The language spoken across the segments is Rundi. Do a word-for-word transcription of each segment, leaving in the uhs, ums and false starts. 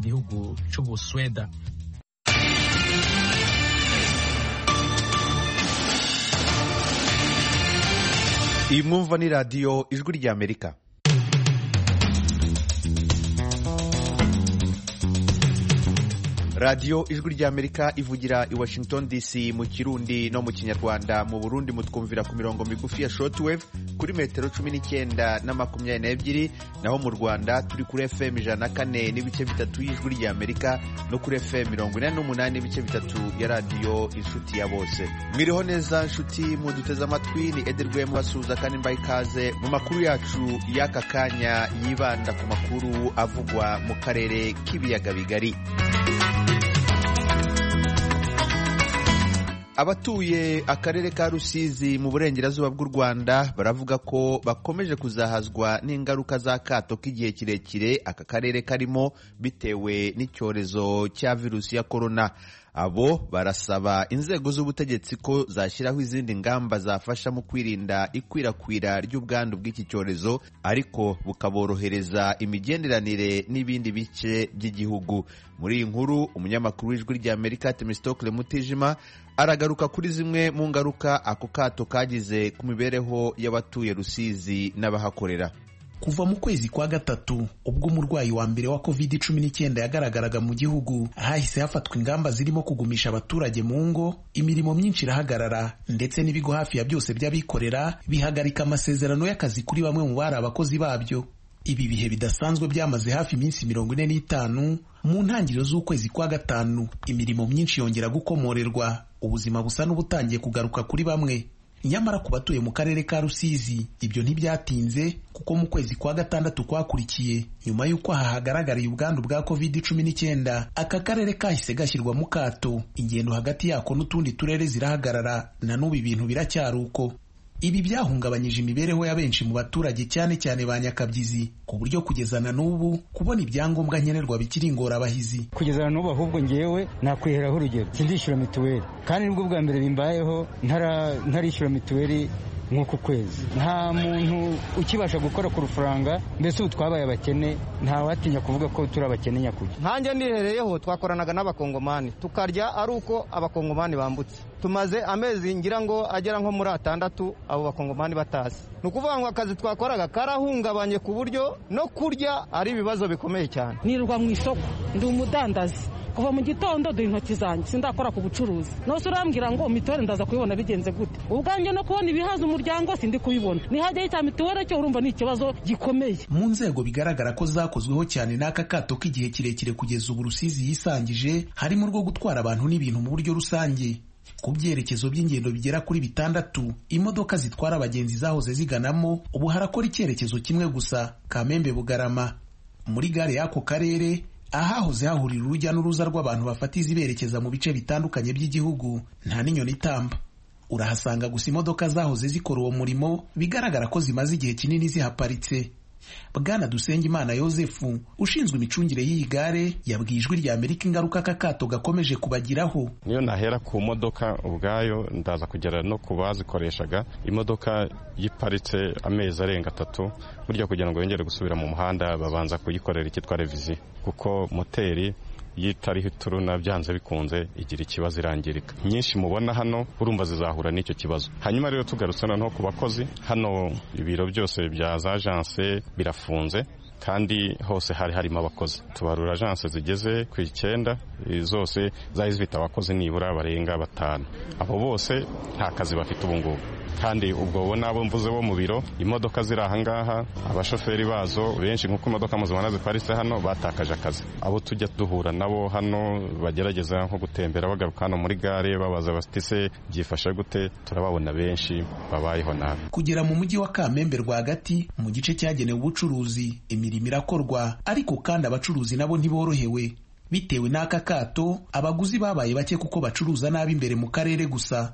gihugu c'Ubusweda. Iyi mwumva ni radiyo Ijwi ry'Amerika. radiyo Ijwi ry'Amerika ivugira i Washington D C mu Kirundi no mu Kinyarwanda. Mu Burundi mutwumvira ku mirongo migufi ya shortwave kuri metero cumi n'icyenda na makumyabiri n'ebyiri, naho mu Rwanda turi kuri F M ijana na kane n'ibice bitatu y'Ijwi ry'Amerika no kuri F M mirongo ine n'umunani n'ibice bitatu ya radiyo Inshuti ya Bose. Mwiriho neza nshuti muduteze amatwi, ni Ederwe mubasuhuza kandi mbaye ikaze mu makuru yacu y'aka kanya yibanda ku makuru avugwa mu karere k'ibiyaga bigari. Abatuye akarere ka Rusizi mu burengerazuba bw'u Rwanda baravuga ko bakomeje kuzahazwa n'ingaruka z'akato k'igihe kirekire aka karere karimo bitewe n'icyorezo cya virusi ya korona. Abo barasaba inzego z'ubutegetsi ko zashyiraho izindi ngamba zafasha mu kwirinda ikwirakwira ry'ubwandu bw'iki cyorezo, ariko bukaborohereza imigenderanire n'ibindi bice by'igihugu. Muri iyi nkuru umunyamakuru w'Ijwi ry'Amerika Temistokle Mutijima aragaruka kuri zimwe mu ngaruka ako kato kagize ku mibereho y'abatuye Rusizi n'abahakorera. Kuva mu kwezi kwa gatatu ubwo umurwayi wa mbere wa covid cumi n'icyenda yagaragaraga mu gihugu, hahise hafatwa ingamba zirimo kugumisha abaturage mu ngo, imirimo myinshi irahagarara ndetse n'ibigo hafi ya byose by'abikorera bihagarika amasezerano y'akazi kuri bamwe mu bari abakozi babyo. Ibi bihe bidasanzwe byamaze hafi iminsi mirongo ine n'itanu. Mu ntangiriro z'ukwezi kwa gatanu imirimo myinshi yongera gukomorerwa, ubuzima busa n'ubutangiye kugaruka kuri bamwe. Nyamara ku batuye mu karere ka Rusizi ibyo ntibyatinze, kuko mu kwezi kwa gatandatu kwakurikiye nyuma y'uko aha hagaragariye ubwandu bwa covid cumi n'icyenda, aka karere kahise gashyirwa mu kato, ingendo hagati yako n'utundi turere zirahagarara, na n'ubu ibintu biracyari uko. Ibi byahungabanyije imibereho ya benshi mu baturage, cyane cyane ba nyakabyizi, ku buryo kugeza na n'ubu kubona ibyangombwa nkenerwa bikiri ingorabahizi. Kugeza na n'ubu ahubwo ngewe nakwiheraho urugero, sindishyura mituweli, kandi nibwo bwa mbere bimbayeho ntarishyura mituweli nk'uku kwezi. Nta muntu ukibasha gukora ku rufaranga, mbese ubu twabaye abakene, nta watinya kuvuga ko turi abakene nyakuri. Nkanjye nihereyeho twakoranaga n'abakongomani tukarya ari uko abakongomani bambutse. Tumaze amezi ngira ngo agera nko muri atandatu abo bakongomani batazi. Ni ukuvuga ngo akazi twakoraga karahungabanye ku buryo no kurya ari ibibazo bikomeye cyane. Nirwa mu isoko, ndi umudandazi. Kuva mu gitondo duha intoki zanjye, sindakora ku bucuruzi. Nose urambwira ngo mituweli ndaza kubibona bigenze gute? Ubwanjye no kubona ibihaza umuryango sindi kubibona. Nihajyaho icya mituweli cyo urumva ni ikibazo gikomeye. Mu nzego bigaragara ko zakozweho cyane n'aka kato k'igihe kirekire kugeza ubu Rusizi yisangije, harimo urwo gutwara abantu n'ibintu mu buryo rusange. Ku byerekezo by'ingendo bigera kuri bitandatu, imodoka zitwara abagenzi zahoze ziganamo ubu harakora icyerekezo kimwe gusa, Kamembe Bugarama. Muri gare y'ako karere ahahoze hahurira urujya n'uruza rw'abantu bafata izi berekeza mu bice bitandukanye by'igihugu, nta n'inyoni itamba. Urahasanga gusa imodoka zahoze zikora uwo murimo, bigaragara ko zimaze igihe kinini zihaparitse. Bwana Dusengimana Yosefu ushinzwe imicungire y'iyi gare yabwiye Ijwi ry'Amerika ingaruka aka kato gakomeje kubagiraho. Niyo nahera ku modoka ubwayo, ndaza kugera no ku bazikoreshaga. Imodoka yiparitse amezi arenga atatu, burya kugira ngo yongere gusubira mu muhanda babanza kuyikorera icyitwa revizi, kuko moteri yitariho ituruna byanze bikunze igira ikibazo, irangirika. Nyinshi mubona hano urumva zizahura n'icyo kibazo. Hanyuma rero tugarutse noneho ku bakozi, hano ibiro byose bya za agence birafunze, kandi hose hari harimo abakozi. Tubarura agence zigeze ku icyenda, zose zari zifite abakozi nibura barenga batanu. Abo bose nta kazi bafite ubu ngubu, kandi ubwo bo nabo mvuze bo mu biro, imodoka ziri aha ngaha, abashoferi bazo benshi nk'uko imodoka muzibona ziparitse hano batakaje akazi. Abo tujya duhura nabo hano bagerageza nko gutembera bagaruka hano muri gare babaza bati se byifashe gute, turababona benshi babayeho nabi. Kugera mu mujyi wa Kamembe rwagati mu gice cyagenewe ubucuruzi, imirimo irakorwa, ariko kandi abacuruzi nabo ntiborohewe. Bitewe n'aka kato, abaguzi babaye bake kuko bacuruza nabi imbere mu karere gusa.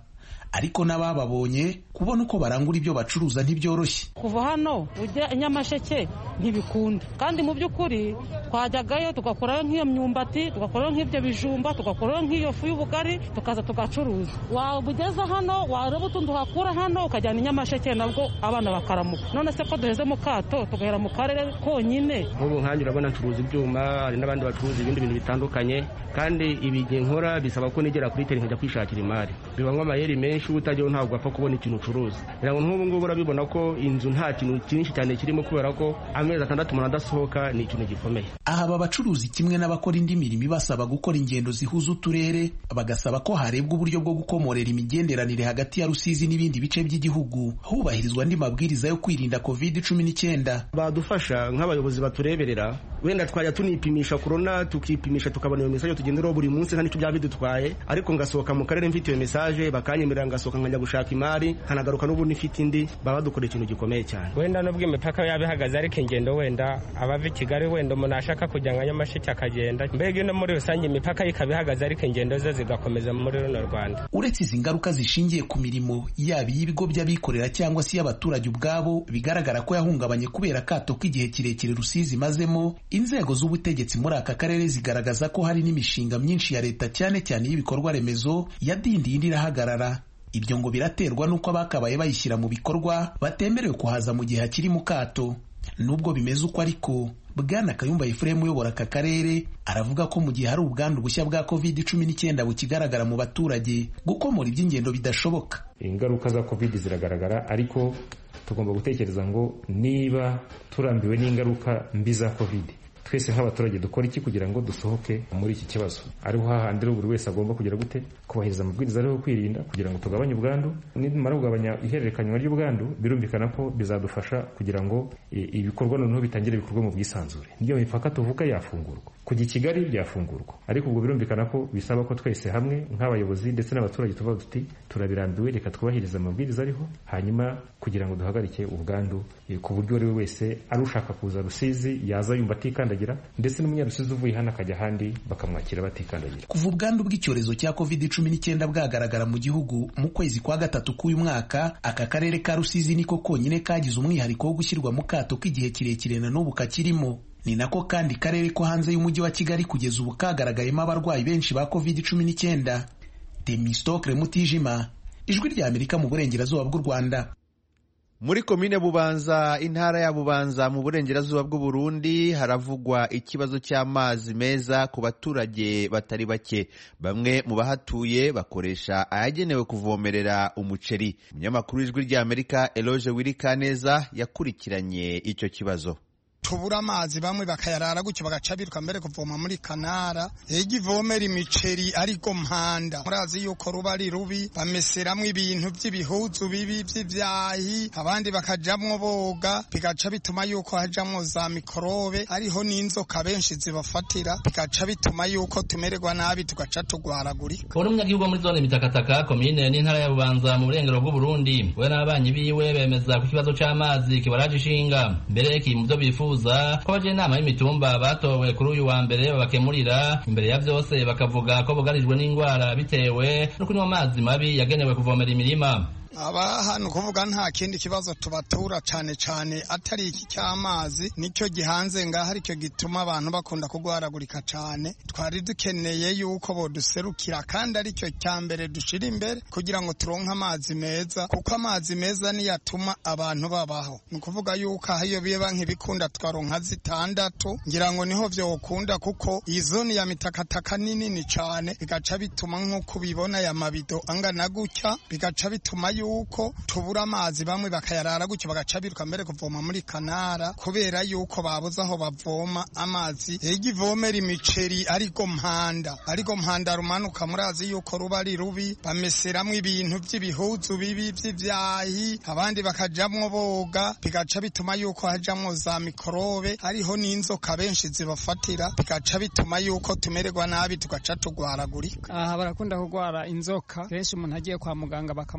ariko n'abababonye kubona uko barangura ibyo bacuruza ntibyoroshye. Kuva hano ujya Nyamasheke ntibikunda, kandi mu by'ukuri twajyagayo tugakorayo nk'iyo myumbati, tugakorayo nk'ibyo bijumba, tugakorayo nk'iyo fu y'ubugari, tukaza tugacuruza. Wabugeza hano wareba utundi uhakura hano ukajyana i Nyamasheke, nabwo abana bakaramuka. None se ko duheze mu kato tugahera mu karere konyine? Nk'ubu nkanjye urabona ncuruza ibyuma, hari n'abandi bacuruza ibindi bintu bitandukanye, kandi ibi gihe nkora bisaba ko nigera kuri teri nkajya kwishakira imari. Bibamo amayeri menshi, utajyaho ntabwo apfa kubona ikintu ucuruza. Rero nk'ubu ngubu urabibona ko inzu nta kintu cyinshi cyane kirimo, kubera ko amezi atandatu umuntu adasohoka ni ikintu gikomeye. Aha aba bacuruzi kimwe n'abakora indi mirimo ibasaba gukora ingendo zihuza uturere, bagasaba ko harebwa uburyo bwo gukomorera imigenderanire hagati ya Rusizi n'ibindi bice by'igihugu, hubahirizwa andi mabwiriza yo kwirinda covid cumi n'icyenda. Badufasha nk'abayobozi batureberera, wenda twajya tunipimisha corona, tukipimisha tukabona iyo message tugenderaho buri munsi nta nicyo byaba bidutwaye, ariko ngasohoka mu karere mfite iyo message bakanyemerera ngasohoka nkajya gushaka imari, nkanagaruka n'ubu nifite indi, baba dukora ikintu gikomeye cyane. Wenda nubwo imipaka yabihagaze, ariko ingendo wenda abava i Kigali wenda umuntu ashaka kujya nka Nyamasheke akagenda, mbega no muri rusange imipaka ikabihagaze, ariko ingendo ze zigakomeza muri runo Rwanda. Uretse izi ngaruka zishingiye ku mirimo yaba y'ibigo by'abikorera cyangwa se y'abaturage ubwabo bigaragara ko yahungabanye kubera akato k'igihe kirekire Rusizi mazemo, inzego z'ubutegetsi muri aka karere zigaragaza ko hari n'imishinga myinshi ya leta cyane cyane y'ibikorwa remezo yadindiye indi irahagarara. Ibyo ngo biraterwa n'uko abakabaye bayishyira mu bikorwa batemerewe kuhaza mu gihe hakiri mu kato. Nubwo bimeze uko ariko, Bwana Kayumba Ephraim uyobora aka karere aravuga ko mu gihe hari ubwandu bushya bwa covid cumi n'icyenda bukigaragara mu baturage, gukomora iby'ingendo bidashoboka. Ingaruka za covid ziragaragara, ariko tugomba gutekereza ngo niba turambiwe n'ingaruka mbi za covid, twese nk'abaturage dukora iki kugira ngo dusohoke muri iki kibazo? Ariho hahandi buri wese agomba kugira gute kubahiriza amabwiriza ariho kwirinda kugira ngo tugabanye ubwandu. Nimara kugabanya ihererekanywa ry'ubwandu, birumvikana ko bizadufasha kugira ngo ibikorwa noneho bitangire bikorwa mu bwisanzure. Niyo mipaka tuvuga yafungurwa, kujya i Kigali byafungurwa, ariko ubwo birumvikana ko bisaba ko twese hamwe nk'abayobozi ndetse n'abaturage tuvuga tuti turabirambiwe, reka twubahiriza amabwiriza ariho, hanyuma kugira ngo duhagarike ubwandu ku buryo ari we wese ari ushaka kuza Rusizi yaza yumva atikandagira, ndetse n'umunyarusizi uvuye hano akajya ahandi bakamwakira batikandagira. Kuva ubwandu bw'icyorezo cya covid cumi n'icyenda bwagaragara mu gihugu mu kwezi kwa gatatu k'uyu mwaka, aka karere ka Rusizi niko konyine kagize umwihariko wo gushyirwa mu kato k'igihe kirekire na n'ubu kakirimo. Ni nako kandi karere ko hanze y'umujyi wa Kigali kugeza ubu kagaragayemo abarwayi benshi ba covid cumi n'icyenda. Demistokle Mutijima, Ijwi rya Amerika mu burengerazuba bw'u Rwanda. Muri komine Bubanza, intara ya Bubanza mu burengerazuba bw'u Burundi, haravugwa ikibazo cy'amazi meza ku baturage batari bake. Bamwe mu bahatuye bakoresha ayagenewe kuvomerera umuceri. Umunyamakuru w'Ijwi rya Amerika Eloge Wirikaneza yakurikiranye icyo kibazo. Tubura amazi bamwe bakayarara gutyo bagaca biruka mbere kuvoma muri kanara, egi vomera imiceri ariko mpanda. Murazi yuko ruba ari rubi, bameseramwe ibintu by'ibihuzu bibi by'ivyahi, abandi bakajamwo boga, bigaca bituma yuko hajamwo za mikorobe, ariho n'inzoka benshi zibafatira, bigaca bituma yuko tumererwa nabi tugaca tugwaragurika. Uri umunyagihugu muri zone Mitakataka, komine n'intara ya Bubanza mu burengero bw'u Burundi, we n'abanyi biwe bemeza ku kibazo c'amazi kibaraje ishinga. Mbere ki mu byo bifuza ko baje inama y'imitumba batowe kuri uyu wa mbere babakemurira, imbere ya byose bakavuga ko bugarijwe n'indwara bitewe no kunywa amazi mabi yagenewe kuvomera imirima. Aba hano kuvuga nta kindi kibazo tubatura cyane cyane atari iki cy'amazi, nicyo gihanze ngaho aricyo gituma abantu bakunda kugwaragurika cyane. Twari dukeneye yuko boduserukira, kandi aricyo cya mbere dushira imbere kugira ngo turonke amazi meza, kuko amazi meza niyo atuma abantu babaho. Ni ukuvuga yuko aho iyo biba nk'ibikunda twaronka zitandatu, ngira ngo niho vyokunda, kuko iyi zone ya Mitakataka ni nini cyane, bigaca bituma nk'uko ubibona ya mabido angana gutya, bigaca bituma yuko tubura amazi bamwe bakayarara gutyo bagaca biruka mbere kuvoma muri kanara, kubera yuko babuze aho bavoma amazi. Egi vomera imiceri ariko mpanda, ariko mpanda rumanuka, murazi yuko ruba ari rubi, bameseramwe ibintu by'ibihuzu bibi by'ivyahi, abandi bakajamwo boga, bigaca bituma yuko hajamwo za mikorobe, ariho n'inzoka benshi zibafatira, bigaca bituma yuko tumererwa nabi tugaca tugwaragurika. Aha barakunda kugwara inzoka, kenshi umuntu agiye kwa muganga bakamutora inzoka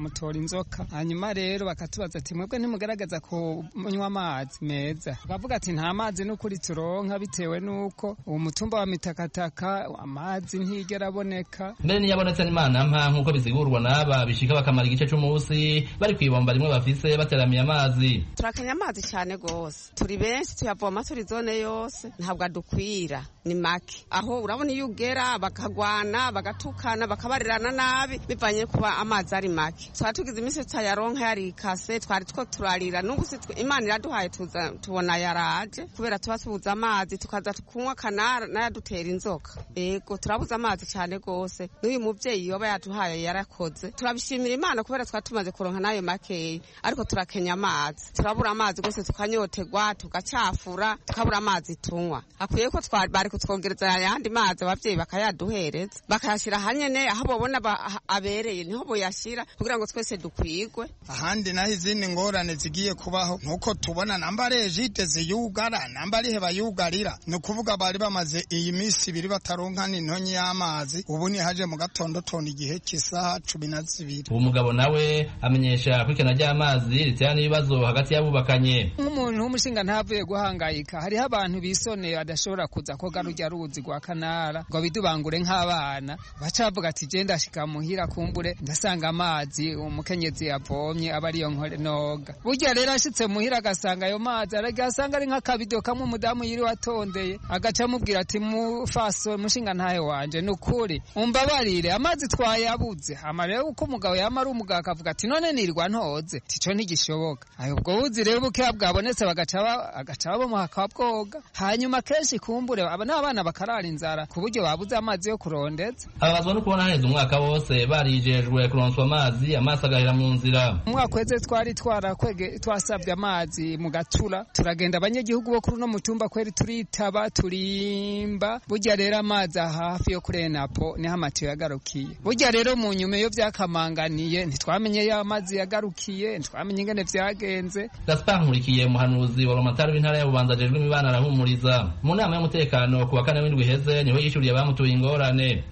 inzoka hanyuma rero bakatubaza ati mwebwe ntimugaragaza kunywa amazi meza tukavuga ati nta mazi n'ukuri turonka bitewe n'uko uwo mutumba wa Mitakataka amazi ntigera aboneka mbere niyabonetse n'Imana mpa nk'uko bizigurwa n'aba bishika bakamara igice c'umunsi bari kwibomba rimwe bafise bateramiye amazi turakanya amazi cyane gose turi benshi tuyavoma turi zone yose ntabwo adukwira ni make aho urabona iyo ugera bakagwana bagatukana bakabarirana nabi bivanye kuba amazi ari make twari tugize iminsi tutayaronka yarikase twari two turarira n'ubu Imana iraduhaye tuza tubona yaraje kubera tuba tubuza amazi tukaza kunywa kanara n'ayadutera inzoka yego turabuza amazi cyane gose n'uyu muvyeyi yoba yaduhaye yarakoze turabishimira Imana kubera twari tumaze kuronka nayo makeyi ariko turakenya amazi turabura amazi gose tukanyotegwa tugacafura tukabura amazi tunywa akwiye ko twari kutwongereza ayandi mazi abavyeyi bakayaduhereza bakayashira hanyene aho babona abereye niho boyashira kugira ngo twese dukwigwe ahandi naho izindi ngorane zigiye kubaho nuko tubona namba rejite ziyugara namba rihe bayugarira ni ukuvuga bari bamaze iyi minsi ibiri bataronka n'intonyi y'amazi ubu ni haje mu gatondo tona igihe cy'isaha cumi na zibiri uwo mugabo nawe amenyesha ko ikena ry'amazi ritera n'ibibazo hagati y'abubakanye nk'umuntu w'umushinga ntavuye guhangayika hariho abantu bisoneye badashobora kuza koga rujya ruzi rwa kanara ngo bidubangure nk'abana baca bavuga ati je ndashika muhira kumbure ndasanga amazi umukenyezi yavomye aba ariyo noga burya rero ashitse muhira agasanga ayo mazi aragasanga ari nk'akabido kamwe umudamu yiri watondeye agaca amubwira ati mufaso mushinga ntahe wanje nukuri umbabarire amazi twayabuze hama rero uko umugabo yama ari umugabo akavuga ati none nirwa ntoze tico ntigishoboka ayo ubwo buzi rero buke bwabonetse bagaca agaca bamuha akabwoga hanyuma kenshi kumbure aba n'abana bakarara inzara ku buryo babuze amazi yo kurondeza ababazwa no kubona heza umwaka wose barijejwe kuronswa amazi amaso agahera mu nzira umwaka weze twari twarakwege twasabye amazi mu gatura turagenda abanyagihugu bo kuri no mutumba kweri turitaba turimba burya rero amazi hafi yo kuri Enapo niho amatiyo yagarukiye burya rero mu nyuma yo byakamanganiye ntitwamenye ya amazi yagarukiye ntitwamenye ingene vyagenze Gaspar Nkurikiye muhanuzi wa Romatari w'intara ya Bubanza jejwe imibana arahumuriza mu nama y'umutekano ku wa kane w'indwi heze niho yishuriye abamutuye ingorane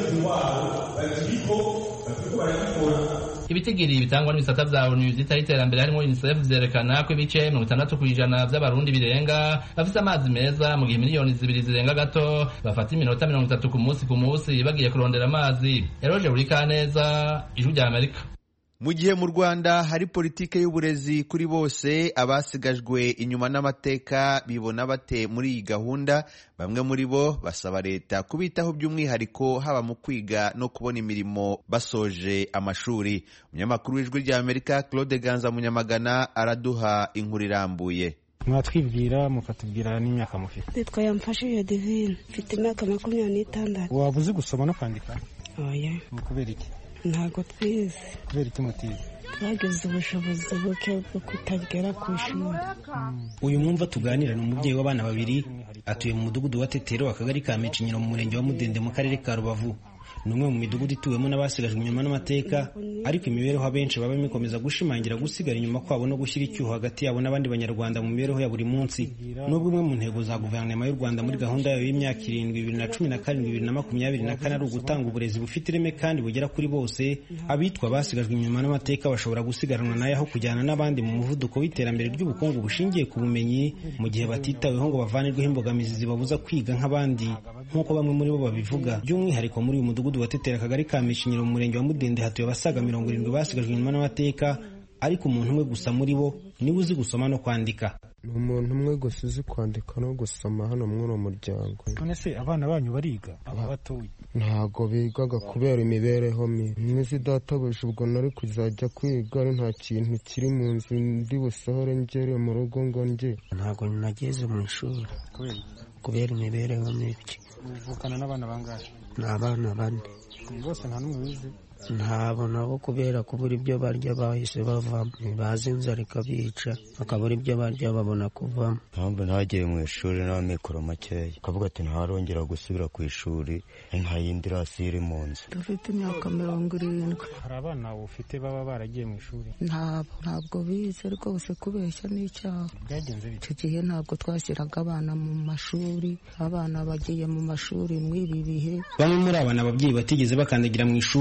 ibitigiri bitangwa n'ibisata vya O N U vyitaho iterambere harimo UNICEF vyerekana ko ibice mirongo itandatu kw'ijana vy'abarundi birenga bafise amazi meza mu gihe miliyoni zibiri zirenga gato bafata iminota mirongo itatu ku munsi ku munsi bagiye kurondera amazi Eroje Burikaneza Ijwi rya Amerika mu gihe mu Rwanda hari politike y'uburezi kuri bose abasigajwe inyuma n'amateka bibona bate muri iyi gahunda bamwe muri bo basaba leta kubitaho by'umwihariko haba mu kwiga no kubona imirimo basoje amashuri umunyamakuru w'Ijwi rya Amerika Claude Ganza Munyamagana araduha inkuru irambuye mwatwibwira mukatubwira n'imyaka mufite Nitwa Yamfashije Divine mfite imyaka makumyabiri n'itandatu waba uzi gusoma no kwandika oya kubera iki ntago twize kubera iki mutize twagize ubushobozi buke bwo kutagera ku ishuri uyu mwumva tuganira ni umubyeyi w'abana babiri atuye mu mudugudu wa Tetero akagari ka Micinyiro mu murenge wa Mudende mu karere ka Rubavu ni umwe mu midugudu ituwemo n'abasigajwe inyuma n'amateka ariko imibereho abenshi baba bikomeza gushimangira gusigara inyuma kwabo no gushyira icyuho hagati yabo n'abandi banyarwanda mu mibereho ya buri munsi nubwo imwe mu ntego za guverinoma y'u Rwanda muri gahunda yayo y'imyaka irindwi bibiri na cumi na karindwi bibiri na makumyabiri na kane ari ugutanga uburezi bufite ireme kandi bugera kuri bose abitwa basigajwe inyuma n'amateka bashobora gusigaranwa nayo aho kujyana n'abandi mu muvuduko w'iterambere ry'ubukungu bushingiye ku bumenyi mu gihe batitaweho ngo bavanirweho imbogamizi zibabuza kwiga nk'abandi nk'uko bamwe muri bo babivuga by'umwihariko muri uyu mudugudu wa Tetero akagari ka Micinyiro mu murenge wa Mudende hatuye abasaga mirongo irindwi basigajwe inyuma n'amateka ariko umuntu umwe gusa muri bo niwe uzi gusoma no kwandika ni umuntu umwe gusa uzi kwandika no gusoma hano muri uwo muryango none se abana banyu bariga aba batoye ntago bigaga kubera imibereho mibi mwizi databuje ubwo nari kuzajya kwiga ari nta kintu kiri mu nzu ndi busohore ngere mu rugo ngo nge ntago nageze mu ishuri kubera imibereho mibi uvukana n'abana bangahe ni abana bane bose nta n'umwe wize ntabo nabo kubera kubura ibyo barya bahise bavamo bazi inzara ikabica bakabura ibyo barya babona kuvamo mpamvu ntagiye mu ishuri n'amikoro makeya akavuga ati ntarongera gusubira ku ishuri nta yindi rasi iri mu nzu dufite imyaka mirongo irindwi hari abana ufite baba baragiye mu ishuri ntabwo ntabwo bize rwose kubeshya n'icyaha byagenze bite icyo gihe ntabwo twashyiraga abana mu mashuri abana bagiye mu mashuri mw'ibi bihe bamwe muri abana ababyeyi batigeze bakandagira mu ishuri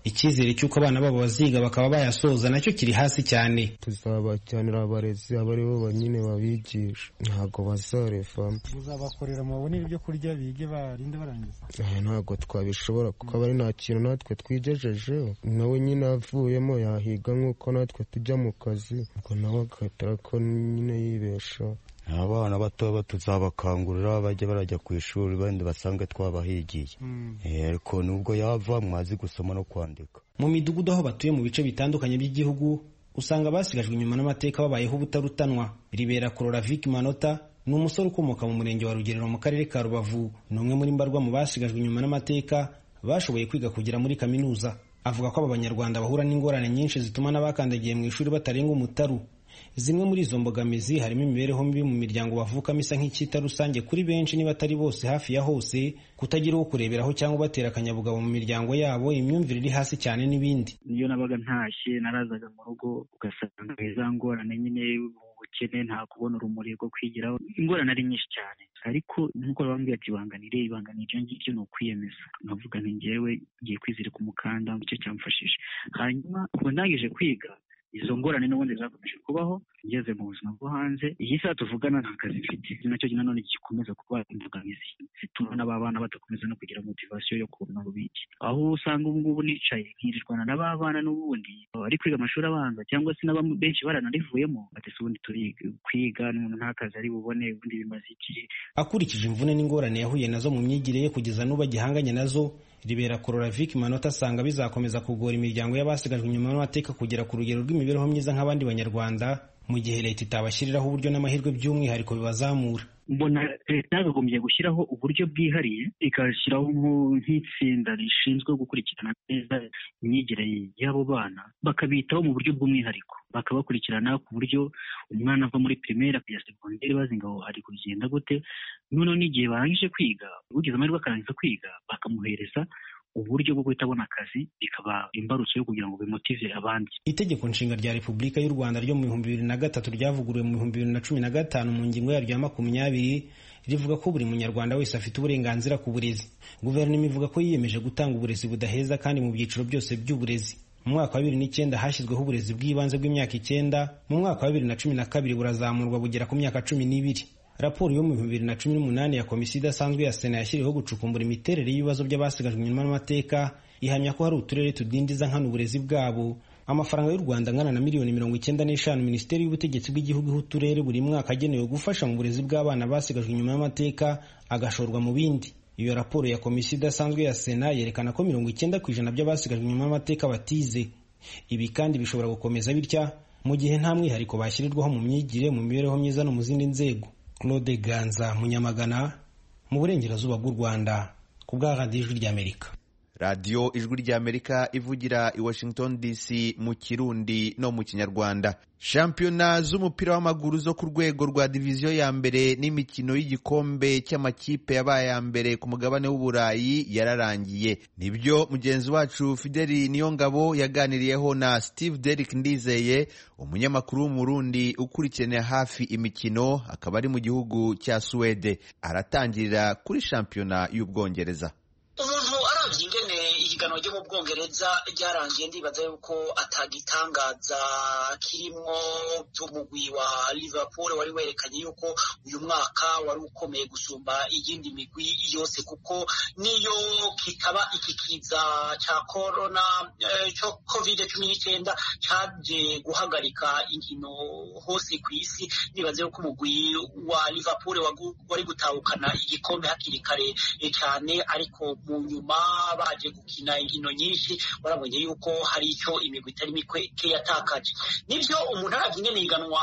icyizere cy'uko abana babo baziga bakaba bayasoza nacyo kiri hasi cyane. Tuzabajyanira abarezi aba aribo banyine babigisha, ntabwo bazarevamo. Muzabakorera mubone ibyo kurya bige barinde barangiza? Ntabwo twabishobora kuko aba ari nta kintu natwe twigejejeho, nawe nyine avuyemo yahiga nk'uko natwe tujya mu kazi, ubwo nawe agatara ko nyine yibesha. Abana bato tuzabakangurira bajya barajya ku ishuri bandi basange twabahigiye, ariko nubwo yava mwazi gusoma no kwandika. Mu midugudu aho batuye mu bice bitandukanye by'igihugu usanga basigajwe inyuma n'amateka babayeho ubutarutanwa. Ribera Kororavik Manota ni umusore ukomoka mu murenge wa Rugerero mu karere ka Rubavu, ni umwe muri mbarwa mu basigajwe inyuma n'amateka bashoboye kwiga kugera muri kaminuza. Avuga ko aba banyarwanda bahura n'ingorane nyinshi zituma n'abakandagiye mu ishuri batarenga umutaru. Zimwe muri izo mbogamizi harimo imibereho mibi mu miryango bavukamo isa nk'icyita rusange kuri benshi niba atari bose hafi ya hose, kutagira uwo kureberaho cyangwa batera akanyabugabo mu miryango yabo, imyumvire iri hasi cyane n'ibindi. Niyo nabaga ntashye narazaga mu rugo ugasanga za ngorane nyine ubukene, nta kubona urumuri rwo kwigiraho, ingorane ari nyinshi cyane. Ariko nk'uko bambwiye ati banganire ibanganire ibyo ngibyo ni ukwiyemeza, nkavuga nti njyewe ngiye kwizirika umukanda, icyo cyamfashije. Hanyuma ubu ndangije kwiga izo ngorane n'ubundi zakomeje kubaho, ngeze mu buzima bwo hanze. Iyi saha tuvugana nta kazi mfite, nacyo nanone gikomeza kuba imbogamizi zituma n'abana badakomeza no kugira motivasiyo yo kubona ubiki. Aho usanga ubu ngubu nicaye nkirirwana n'abana n'ubundi ari kwiga amashuri abanza cyangwa se n'abamwe benshi baranarivuyemo, ati ubundi turi kwiga n'umuntu nta kazi ari bubone, ubundi bimaze iki? Akurikije imvune n'ingorane yahuye nazo mu myigire ye kugeza n'ubu agihanganye nazo, Ribera Kororavik Manota asanga bizakomeza kugora imiryango y'abasigajwe inyuma n'amateka kugera ku rugero rw'imibereho myiza nk'abandi banyarwanda, mu gihe leta itabashyiriraho uburyo n'amahirwe by'umwihariko bibazamura. Mbona leta yakagombye gushyiraho uburyo bwihariye, ikashyiraho nk'itsinda rishinzwe gukurikirana neza imyigire y'abo bana, bakabitaho mu buryo bw'umwihariko, bakabakurikirana ku buryo umwana ava muri primaire akajya segonderi bazi ngo ari kugenda gute, noneho n'igihe barangije kwiga, ugize amahirwe akarangiza kwiga, bakamuhereza uburyo bwo guhita abona akazi, bikaba imbarutso yo kugira ngo bimotive abandi. Itegeko nshinga rya Repubulika y'u Rwanda ryo mu bihumbi bibiri na gatatu ryavuguruwe mu bihumbi bibiri na cumi na gatanu mu ngingo yaryo ya makumyabiri rivuga ko buri munyarwanda wese afite uburenganzira ku burezi. Guverinoma ivuga ko yiyemeje gutanga uburezi budaheza kandi mu byiciro byose by'uburezi. Mu mwaka wa bibiri n'icyenda hashyizweho uburezi bw'ibanze bw'imyaka icyenda, mu mwaka wa bibiri na cumi na kabiri burazamurwa bugera ku myaka cumi n'ibiri. Raporo yo mu bihumbi bibiri na cumi n'umunani ya komisiyo idasanzwe ya Sena yashyiriweho gucukumbura imiterere y'ibibazo by'abasigajwe inyuma n'amateka ihamya ko hari uturere tudindiza nkana uburezi bwabo. Amafaranga y'u Rwanda angana na miliyoni mirongo icyenda n'eshanu Minisiteri y'Ubutegetsi bw'Igihugu iha uturere buri mwaka agenewe gufasha mu burezi bw'abana basigajwe inyuma y'amateka agashorwa mu bindi. Iyo raporo ya komisiyo idasanzwe ya Sena yerekana ko mirongo icyenda ku ijana by'abasigajwe inyuma y'amateka batize. Ibi kandi bishobora gukomeza bitya mu gihe nta mwihariko bashyirirwaho mu myigire, mu mibereho myiza no mu zindi nzego. Claude Ganza, Munyamagana, mu burengerazuba bw'u Rwanda, ku bwa radiyo ijwi ry'Amerika. radiyo ijwi ry'Amerika ivugira i Washington D C mu Kirundi no mu Kinyarwanda. Shampiyona z'umupira w'amaguru zo ku rwego rwa diviziyo ya mbere n'imikino y'igikombe cy'amakipe yabaye ya mbere ku mugabane w'Uburayi yararangiye. Nibyo mugenzi wacu Fideli Niyongabo yaganiriyeho na Steve Derrick Ndizeye, umunyamakuru w'Umurundi ukurikirana hafi imikino, akaba ari mu gihugu cya Suwede. Aratangirira kuri shampiyona y'Ubwongereza. Umuntu aravye ingene ihiganwa ryo mu Bwongereza ryarangiye, ndibaza yuko atagitangaza kirimwo umugwi wa Liverpool wari werekanye yuko uyu mwaka wari ukomeye gusumba iyindi migwi yose, kuko niyo kitaba ikikiza ca corona eh, cyo covid cumi n'icyenda caje guhagarika inkino hose ku isi, ndibaza yuko umugwi wa Liverpool wari gutahukana igikombe hakiri kare cyane, ariko mu nyuma baje gukina inkino nyinshi barabonye yuko hari icyo imigwi itari mike yatakaje. Nibyo umuntu aravye ingene iganwa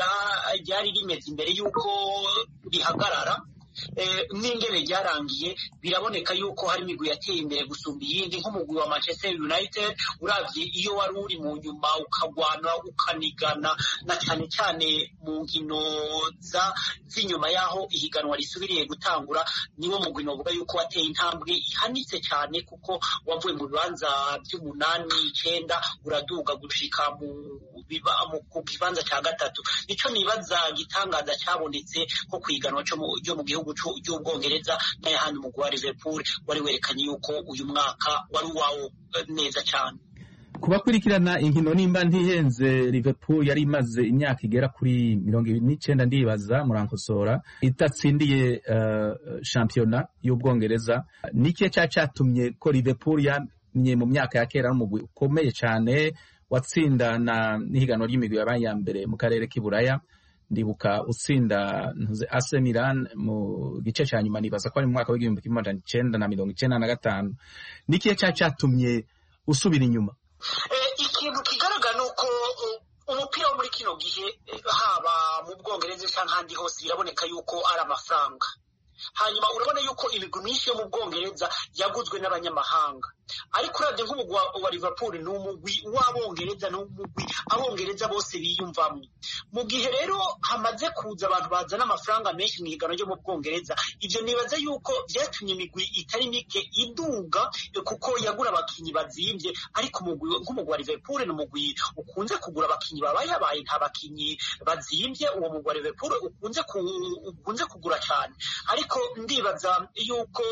ryari rimeze imbere yuko rihagarara n'ingene ryarangiye, biraboneka yuko hari imigwi yateye imbere gusumba iyindi, nk'umugwi wa Manchester United uravye iyo wari uri mu nyuma ukagwana ukanigana, na cyane cyane mu nkino z'inyuma yaho ihiganwa risubiriye gutangura, niwo mugwi novuga yuko wateye intambwe ihanitse cyane, kuko wavuye mu bibanza by'umunani icyenda uraduga gushika mu ku kibanza cya gatatu. Nico nibaza gitangaza cyabonetse ko kwiganwa cyo mu gihugu cy'Ubwongereza n'ahandi mu gwa Liverpool wari werekanye yuko uyu mwaka wari wawo neza cyane. Kubakurikirana inkino nimba ntihenze, Liverpool yari imaze imyaka igera kuri mirongo ibiri n'icenda ndibaza murankosora itatsindiye uh, shampiyona y'Ubwongereza. Nikiye cya cyatumye ko Liverpool yamye mu myaka ya kera n'umugwi ukomeye cyane watsinda na nihiganwa ry'imigwi yabaye ya mbere mu karere k'Iburaya. Ndibuka utsinda ntuze A C Milan mu gice cya nyuma, nibaza ko ari mu mwaka w'igihumbi kimwe amajana icenda na mirongo icenda na gatanu. Nikiye cya cyatumye usubira inyuma? Ikintu kigaragara nuko umupira wo muri kino gihe haba mu Bwongereza cyangwa ahandi hose biraboneka yuko ari amafaranga. Hanyuma urabona yuko imigwi myinshi yo mu Bwongereza yaguzwe n'abanyamahanga, ariko uravye nk'umugwi wa Liverpool ni umugwi w'Abongereza, ni umugwi Abongereza bose biyumvamwo. Mu gihe rero hamaze kuza abantu bazana amafaranga menshi mu higanwa ryo mu Bwongereza, ivyo nibaza yuko vyatumye imigwi itari mike iduga kuko yagura abakinyi bazimvye, ariko umugwi nk'umugwi wa Liverpool ni umugwi ukunze kugura abakinyi babaye abaye nta bakinyi bazimvye. Uwo mugwi wa Liverpool ukunze ku, ukunze kugura cyane, ariko ndibaza yuko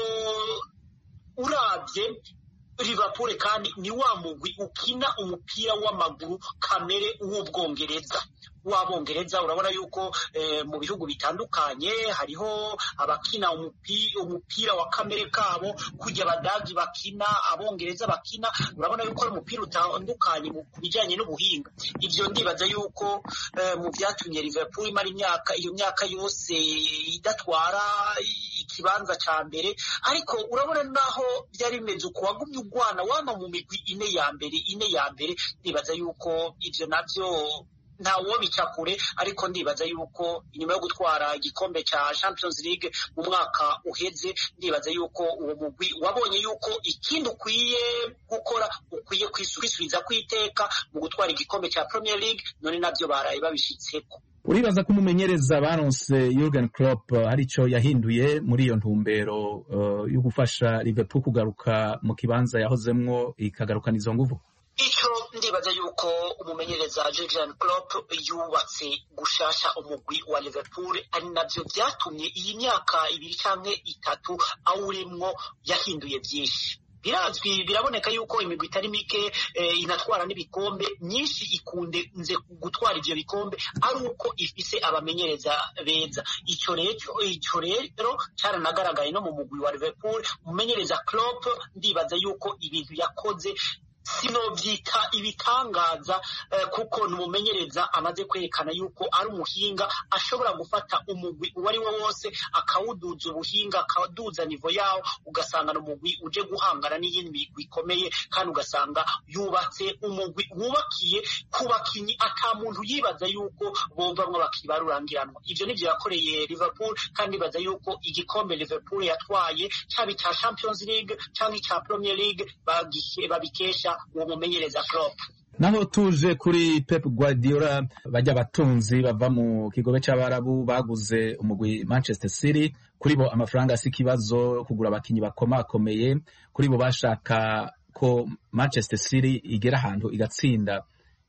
uravye Liverpool kandi ni wa mugwi ukina umupira w'amaguru kamere w'Ubwongereza w'Abongereza. Urabona yuko eh, mu bihugu bitandukanye hariho abakina umupira umupira wa kamere kabo, kujya Abadagi bakina, Abongereza bakina. Urabona yuko ari umupira utandukanye mu bijyanye n'ubuhinga. Ivyo ndibaza yuko eh, mu byatumye Liverpool imara imyaka iyo myaka yose idatwara ikibanza ca mbere, ariko urabona naho byari bimeze uko wagumye ugwana wama mu migwi ine ya mbere ine ya mbere. Ndibaza yuko ivyo navyo nta wo bicakure, ariko ndibaza yuko inyuma yo gutwara igikombe ca Champions League mu mwaka uheze, ndibaza yuko uwo mugwi wabonye yuko ikindi ukwiye gukora ukwiye kwisubiza kwiteka mu gutwara igikombe ca Premier League, none navyo baraye babishitseko. Uribaza ko umumenyereza baronse Jurgen Klopp hari ico yahinduye muri iyo ntumbero uh, yo gufasha Liverpool kugaruka mu kibanza yahozemwo ikagarukana izo nguvu? Ico ndibaza yuko umumenyereza Jurgen Klopp yubatse gushasha umugwi wa Liverpool, ari navyo vyatumye iyi myaka ibiri canke itatu awurimwo yahinduye vyinshi. Birazwi biraboneka yuko imigwi itari mike eh, inatwara n'ibikombe myinshi ikunde nze gutwara ivyo bikombe ari uko ifise abamenyereza beza. Ico rero ico rero caranagaragaye no mu mugwi wa Liverpool. Umumenyereza Klopp ndibaza yuko ibintu yakoze sinovyita ibitangaza eh, kuko numumenyereza amaze kwerekana yuko ari umuhinga ashobora gufata umugwi uwari wo wose akawuduza ubuhinga akaduza nivo yawo, ugasanga umugwi uje guhangana n'iyindi migwi ikomeye, kandi ugasanga yubatse umugwi wubakiye ku bakinyi ata muntu yibaza yuko bovamwo abakinyi barurangiranwa. Ivyo nivyo yakoreye Liverpool, kandi baza yuko igikombe Liverpool yatwaye cyabi ca Champions League cyangwa ca Premier League babikesha uwo mumenyereza Klopp. Naho tuje kuri Pep Guardiola, bajya batunzi bava mu kigobe c'abarabu baguze umugwi Manchester City. Kuri bo amafaranga si kibazo kugura abakinyi bakomakomeye. Kuri bo bashaka ko Manchester City igera ahantu igatsinda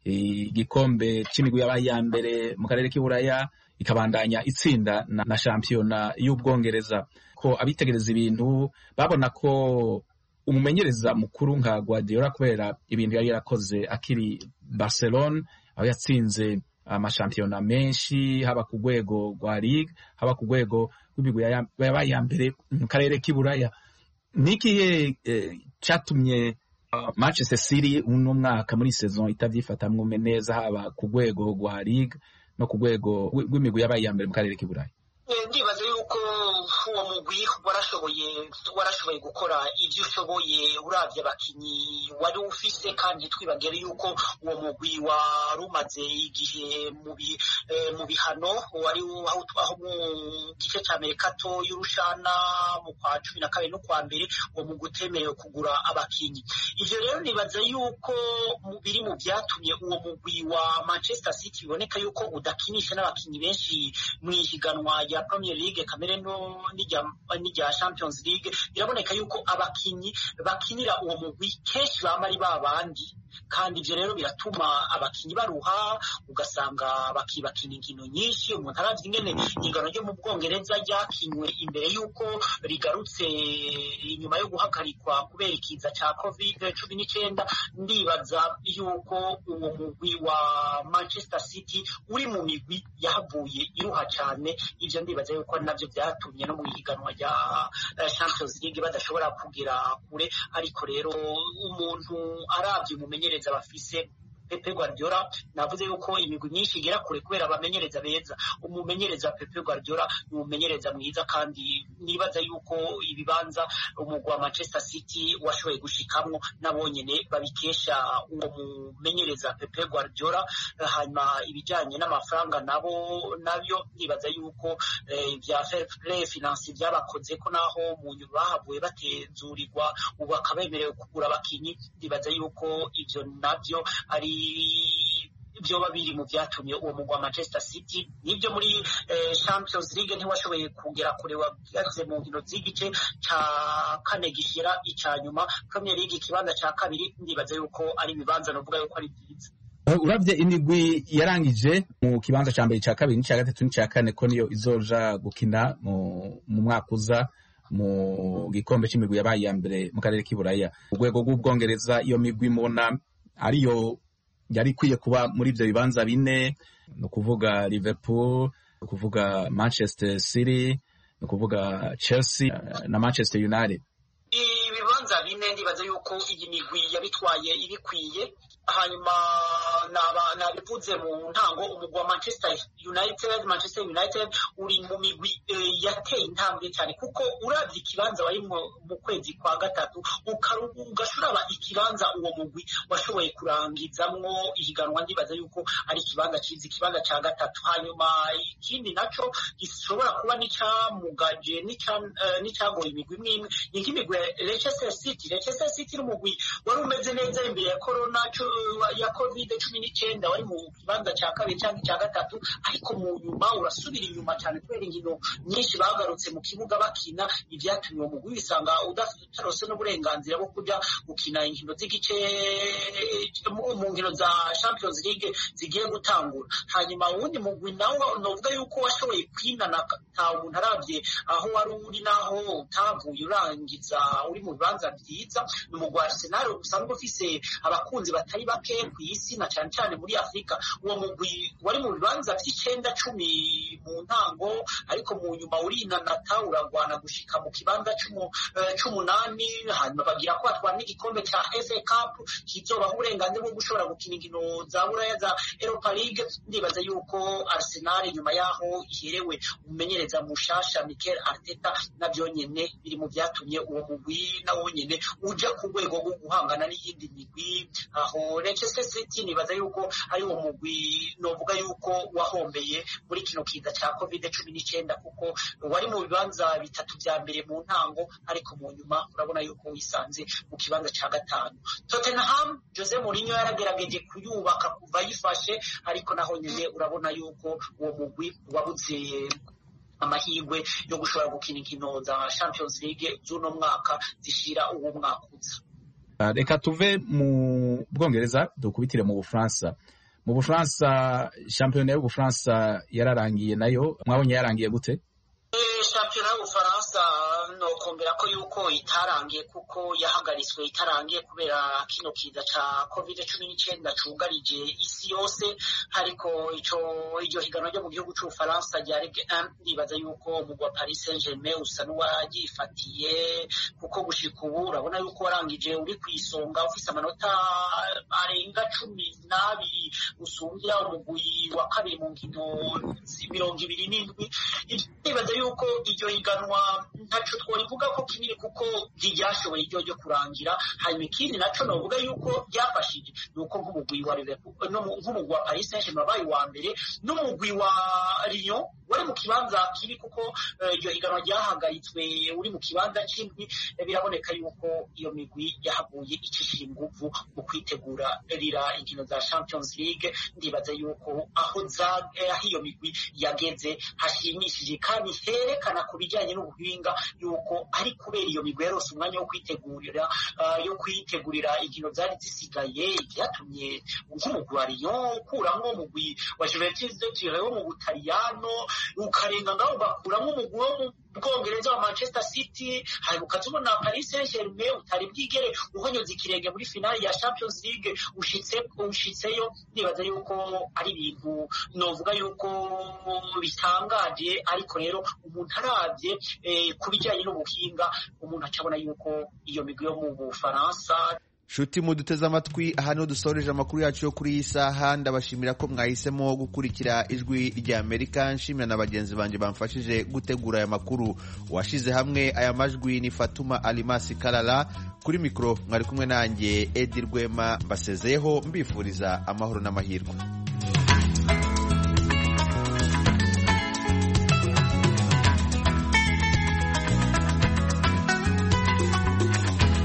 igikombe c'imigwi yabaye ya mbere mu karere k'Iburaya, ikabandanya itsinda na, na shampiyona y'Ubwongereza. Ko abitegereza ibintu babona ko umumenyereza mukuru nka Guardiola kubera ibintu yari yarakoze akiri Barcelona, aho yatsinze amashampiyona menshi haba ku rwego rwa Ligue haba ku rwego rw'imigwi yabaye ya mbere mu karere k'Iburaya. Nikiye eh, catumye uh, Manchester City uno mwaka muri saison itavyifatamwe neza haba ku rwego rwa Ligue no ku rwego rw'imigwi yabaye ya mbere mu karere k'Iburaya? Ndibaza yuko uwo mugwi warashoboye warashoboye gukora ivyo ushoboye uravye abakinyi wari ufise, kandi twibagere yuko uwo mugwi warumaze igihe mu eh, mu bihano wari aho mu gice ca Mercato y'urushana mu kwa cumi na kabiri no kwa mbere uwo mugwi utemerewe kugura abakinyi. Ivyo rero nibaza yuko biri mu vyatumye uwo mugwi wa Manchester City biboneka yuko udakinisha n'abakinyi benshi mwihiganwa ya Premier League kamere no n'ijya Champions League. Biraboneka yuko abakinyi bakinira uwo mugwi kenshi bamari babandi kandi ivyo rero biratuma abakinyi baruha ugasanga bakibakina inkino nyinshi. Umuntu aravye ingene ingano ryo mu Bwongereza ryakinywe imbere y'uko rigarutse inyuma yo guhagarikwa kubera ikiza ca covid cumi n'icenda, ndibaza y'uko uwo mugwi wa Manchester City uri mu migwi yahavuye iruha cane. Ivyo ndibaza yuko navyo vyatumye no mu higanwa rya Champions League badashobora kugera kure. Ariko rero umuntu aravye umumenyereza bafise Pepe Guardiola, navuze yuko imigwi myinshi igera kure kubera abamenyereza beza. Umumenyereza Pepe Guardiola ni umumenyereza mwiza, kandi nibaza yuko ibibanza umugwi wa Manchester City washoboye gushikamwo nabonyene babikesha uwo mumenyereza Pepe Guardiola. Hanyuma ibijanye n'amafaranga nabo nabyo nibaza yuko vya eh, fair play finance byabakoze ko naho mu nyuma bahavuye batezurirwa ubu bakabemerewe kugura abakinyi. Nibaza yuko ivyo navyo ari byoba biri mu byatumye uwo mugwa Manchester City. Nibyo muri eh, Champions League ntiwashoboye kugera kure, wagaze mu nkino z'igice ca kane gishira ica nyuma. Premier League ikibanza ca kabiri, ndibaza yuko ari ibibanza novuga yuko ari byiza. Uravye imigwi yarangije mu kibanza ca mbere ca kabiri n'ica gatatu n'ica kane ko niyo izoja gukina mu mwaka uza mu gikombe c'imigwi yabaye ya mbere mu karere k'iburaya. Urwego rw'Ubwongereza iyo migwi mubona ariyo yari ikwiye kuba muri ivyo bibanza bine, no kuvuga Liverpool, no kuvuga Manchester City, no kuvuga Chelsea na Manchester United. Ibibanza bine ndibaza yuko iyi migwi yabitwaye ibikwiye. Hanyuma nabivuze mu ntango, umugwi wa Manchester United Manchester United uri mu migwi e, yateye intambwe cyane, kuko uravye ikibanza wari mu kwezi kwa gatatu ugashuraba ikibanza uwo mugwi washoboye kurangizamwo ihiganwa. Ndibaza yuko ari ikibanza ciza, ikibanza ca gatatu. Hanyuma ikindi naco gishobora kuba n'icyamugaje n'icyagoye imigwi imwe ni nk'imigwi Leicester City. Leicester City n'umugwi wari umeze neza imbere ya corona ya covid cumi n'icenda, wari mu kibanza ca kabiri cyangwa ca gatatu, ariko mu nyuma urasubira inyuma cyane kubera inkino nyinshi bagarutse mu kibuga bakina. Ivyatumye uwo mugwi wisanga utarose n'uburenganzira bwo kuja gukina inkino z'igice mu nkino za Champions League zigiye gutangura. Hanyuma uwundi mugwi nawo novuga yuko washoboye kwinana ta umuntu aravye aho wari uri naho utavuye urangiza uri mu bibanza vyiza, ni umugwi wa Arsenal usanzwe ufise abakunzi batari bake ku isi na cyane cyane muri Afrika. Uwo mugwi wari mu bibanza vy'icenda cumi mu ntango, ariko mu nyuma urinanata uragwana gushika mu kibanza c'umunani. Hanyuma bagira ko batwara n'igikombe ca F A Cup kizobaha uburenganzira bwo gushobora gukina inkino za buraya za Europa League. Ndibaza yuko Arsenal nyuma yaho iherewe umumenyereza mushasha Mikel Arteta, navyo nyene biri mu vyatumye uwo mugwi nawo nyene uja ku rwego rwo guhangana n'iyindi migwi. Aho Leicester City nibaza yuko ari uwo mugwi novuga yuko wahombeye muri kino kiza ca covid cumi n'icenda, kuko wari mu bibanza bitatu vya mbere mu ntango, ariko mu nyuma urabona yuko wisanze mu kibanza ca gatanu. Tottenham, Jose Mourinho yaragerageje kuyubaka kuva yifashe, ariko naho nyene urabona yuko uwo mugwi wabuze amahirwe yo gushobora gukina inkino za Champions League z'uno mwaka zishira uwo mwaka uza. Reka tuve mu Bwongereza dukubitire mu Bufaransa. Mu Bufaransa shampiyona y'Ubufaransa yararangiye, nayo mwabonye yarangiye gute? Shampiyona y'Ubufaransa no kumbera ko yuko itarangiye, kuko yahagaritswe itarangiye kubera kino kiza ca covid cumi n'icenda cugarije isi yose. Ariko ico iryo higanwa ryo mu gihugu c'Ubufaransa rya Ligue un, ndibaza yuko umugwi wa Paris Saint-Germain usa n'uwagifatiye, kuko gushika ubu urabona yuko warangije uri kw'isonga ufise amanota arenga cumi n'abiri usumbya umugwi wa kabiri mu nkino mirongo ibiri n'indwi. Ndibaza yuko iryo higanwa ntaco tworivuga ko kinini, kuko ryashoboye iryo ryo kurangira. Hanyuma ikindi naco novuga yuko ryafashije nuko nk'umugwi wa Liverpool nk'umugwi wa Paris Saint-Germain babaye wa mbere, n'umugwi wa Lyon wari mu kibanza kibi, kuko iryo uh, higanwa ryahagaritswe uri mu kibanza c'indwi. Biraboneka yuko iyo migwi yahavuye icishira inguvu mu kwitegura rira inkino za Champions League. Ndibaza yuko aho za aho iyo migwi yageze hashimishije, kandi herekana ku bijyanye n'ubuhinga yuko ari kubera iyo migwi yarose umwanya wo kwitegurira uh, yo kwitegurira inkino zari zisigaye byatumye nk'umugwi wa Lyon ukuramwo umugwi wa Juventus de Turin wo mu Butaliyano ukarenga ngaho bakuramwo umugwi wo mu Bwongereza wa Manchester City hanyuma tubona Paris Saint-Germain utari bwigere uhonyoza ikirenge muri finale ya Champions League ushitse ushitseyo nibaza yuko ari ibintu novuga yuko bitangaje ariko rero umuntu aravye eh, kubijyanye n'ubuhinga umuntu acabona yuko iyo migwi yo mu Bufaransa. Shuti muduteze amatwi aha niho dusoreje amakuru yacu yo kuri iyi saha. Ndabashimira ko mwahisemo gukurikira ijwi rya Amerika. Nshimira na bagenzi banje bamfashije gutegura aya makuru. Washize hamwe aya majwi ni Fatuma Alimasi Kalala. Kuri mikro mwari kumwe nanjye Edi Rwema. Mbasezeho mbifuriza amahoro n'amahirwe.